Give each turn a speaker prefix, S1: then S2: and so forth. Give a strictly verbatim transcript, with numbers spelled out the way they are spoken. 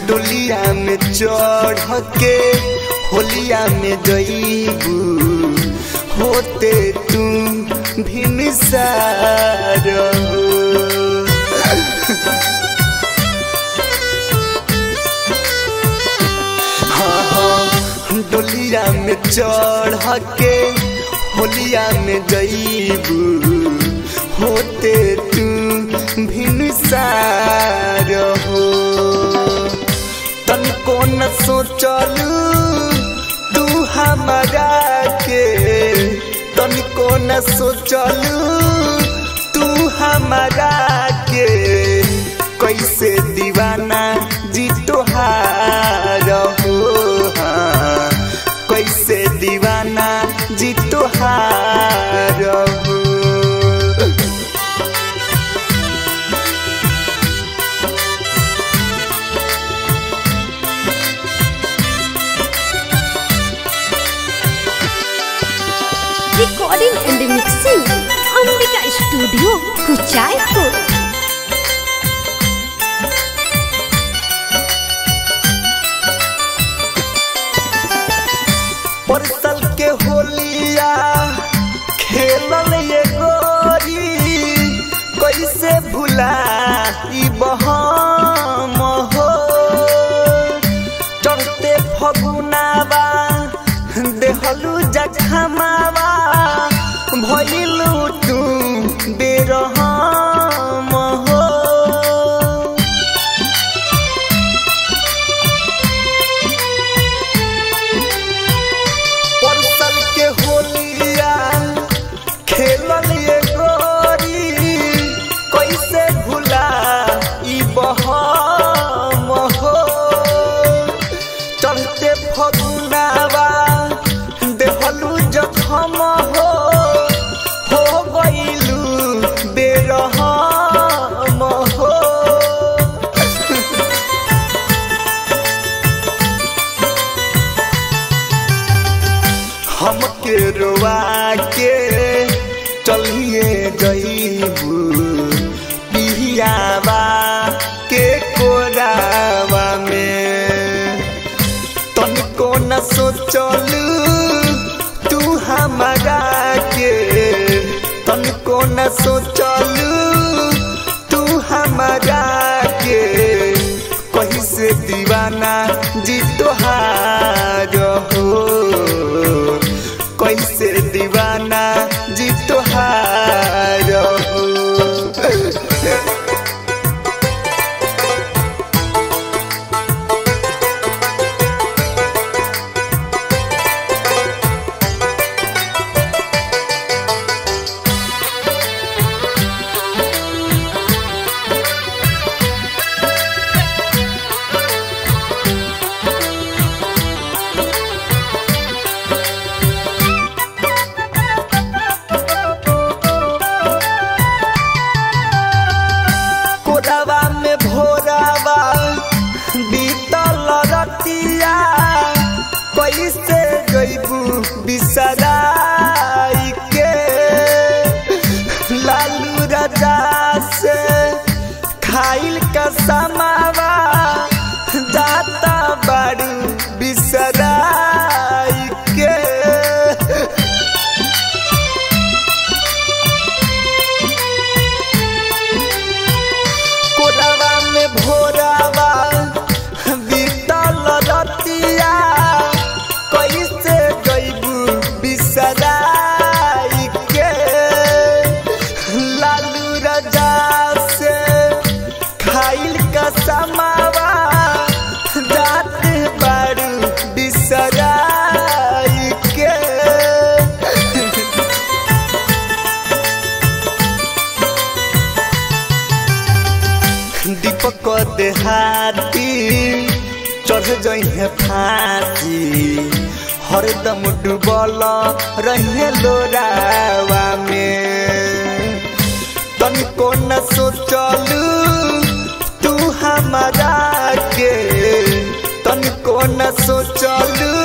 S1: डोलिया में चढ़ के होलिया में जईबू होते तू भिनसार हाँ हाँ डोलिया में चढ़ के होलिया में जईबू होते तू भिनसार हो तनिको न सोचलू तू हमारा के तनिको न सोचलू तू हमारा के कैसे दीवाना जी तोहार हो हाँ कैसे दीवाना जी तोहार हो
S2: recording and mixing Ambika studio Kuchaipur.
S1: परसल के होलिया खेलल ये गोरी कैसे भुला ई बहम हो चढ़ते फगुनावा देहलू जखमावा भइलू तू बेरहम हो परसल के होलिया खेलल ये गोरी कैसे भुला ई बहम हो चलते फगुनावा देहलू जखम हो हो गइलू बेरहम हो हमके रोवा के चलिए जईबू पिहियावा के कोरावा में तनिको न सोचलू तू हमारा के तनिको न सोचलू तू हमारा के कहीं से दीवाना जी तोहार हो कैसे दीवाना जी तोहार हो में भोरावा बीतल रतिया कैसे गईबू बिसराई के लालू राजा से खाइल का समावा जाता बारू बिसराई के में भोरावा बीतल रतिया कैसे गईबू बिसराई के लालू राजा से खाइल का समावा जात बारू बिसराई के दीपक देहाती चढ़ जइहे फांसी हरदम डूबल रहे लोरावा में तनिको न सोचलू तू हमारा के तनिको न सोचलू